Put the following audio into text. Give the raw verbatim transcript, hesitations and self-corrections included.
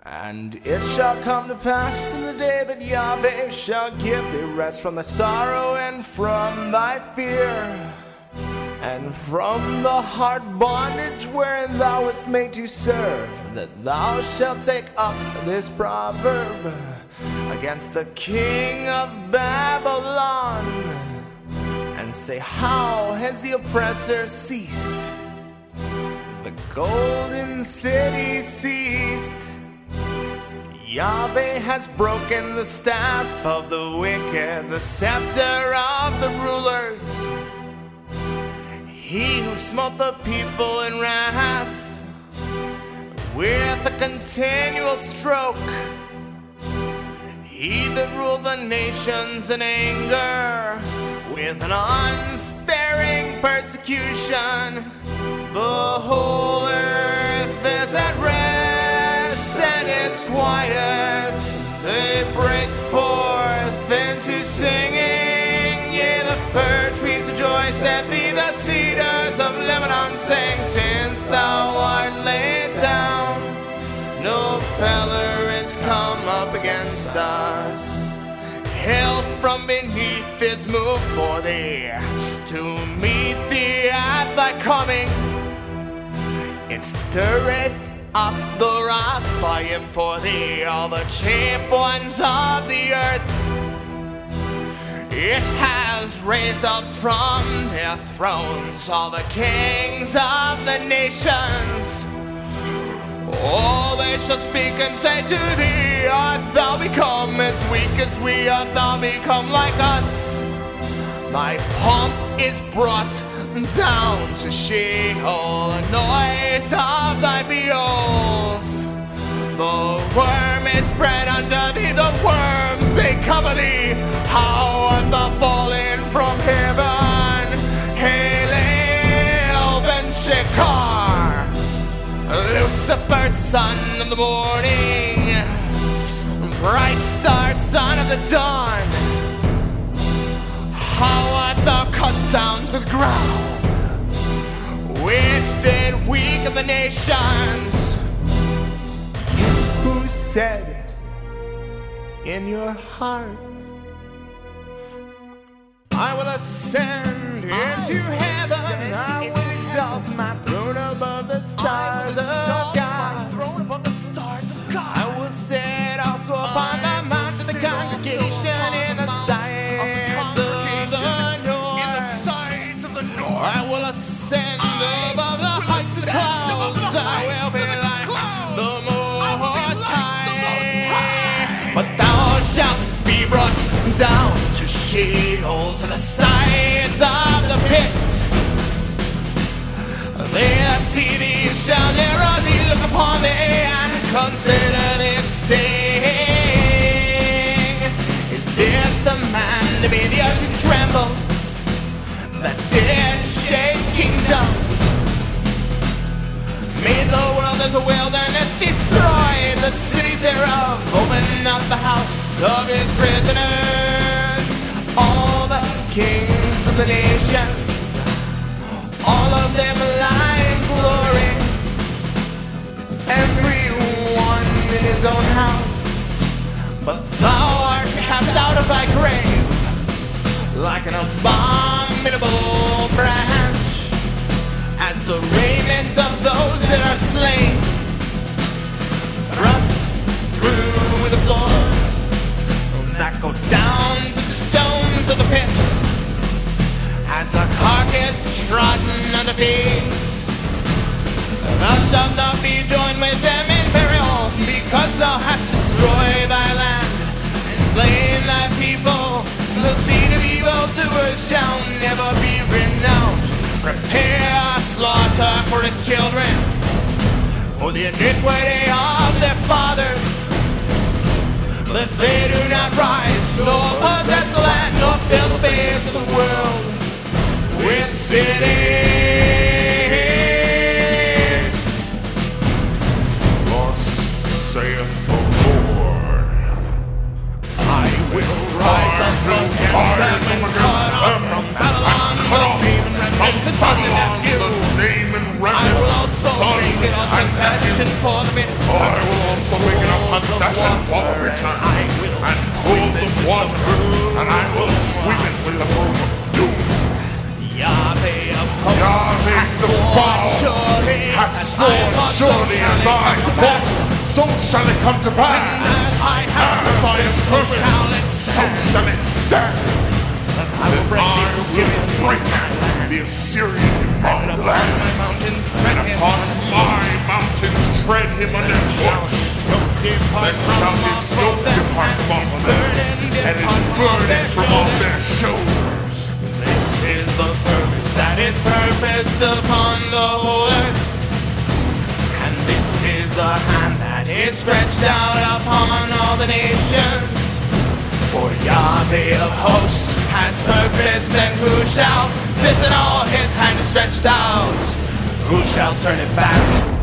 And it shall come to pass in the day that Yahweh shall give thee rest from thy sorrow and from thy fear, and from the hard bondage wherein thou wast made to serve, that thou shalt take up this proverb against the king of Babylon, and say, how has the oppressor ceased? The golden city ceased. Yahweh has broken the staff of the wicked, the scepter of the rulers. He who smote the people in wrath with a continual stroke. He that ruled the nations in anger with an unsparing persecution. The whole earth is at rest and it's quiet. They break forth into singing. Yea, the fir trees rejoice at thee, the cedars of Lebanon sing. Since thou art laid down, no feller is come up against us. Hell from beneath is moved for thee, to meet thee at thy coming. It stirreth up the wrath by him for thee, all the chief ones of the earth. It has raised up from their thrones all the kings of the nations. Oh, they shall speak and say to thee, art thou become as weak as we? Art thou become like us? Thy pomp is brought down to Sheol, the noise of thy beals. The worm is spread under thee, the worms they cover thee. How art thou fallen from heaven, Halel ben Shekar, Lucifer, son of the morning, bright star, son of the dawn. How art thou cut down to the ground, which did weaken the nations? You who said in your heart, I will ascend into heaven, I will exalt my throne above the stars of God. I will sit also upon the mount of the congregation in the sides of the north. I will ascend above the heights of the clouds. I will be like the Most High. But thou shalt be brought down to Sheol, to the sides of the pit. They that see thee shall narrowly look upon thee and consider this, saying, is this the man to be the earth to tremble, that did shake kingdoms, made the world as a wilderness, destroyed the cities thereof, opened up the house of his prisoners, all the kings of the nation, all of them lie in glory, everyone in his own house. But thou art cast out of thy grave like an abominable branch, as the raiment of those that are slain, thrust through with a sword, that go down to the stones of the pits, as a carcass trodden under pigs. Thou shalt not be joined with them in burial, because thou hast destroyed thy land, slain thy people. The seed of evildoers shall never be renowned. Prepare slaughter for its children, for the iniquity of their fathers, that they do not rise, nor possess the land, nor fill the face of the world with cities. Thus saith the Lord, I will rise up against them and cut off from Babylon the name and remnant and son and nephew. I will also make it a possession for the midst. I will also make it a succession will return, and pools of water, and I will sweep it with the broom of doom. Yahweh of hosts Yahweh has the sworn balls surely, has as I sworn thought, surely so as shall I it come to thought, pass. so shall it come to pass. As I have As I am purposed, so purposed, shall it so stand. shall it stand. I will break I the Assyrian will break the Assyrian in my and upon land. my mountains tread And him. upon my mountains tread him underfoot. Depart Then shall from his off yoke of them, depart from and off his of them, burden and his depart from off burden their from off shoulders. their shoulders. This is the purpose that is purposed upon the whole earth. And this is the hand that is stretched out upon all the nations. For Yahweh of hosts has purposed, and who shall disannul? His hand is stretched out? Who shall turn it back?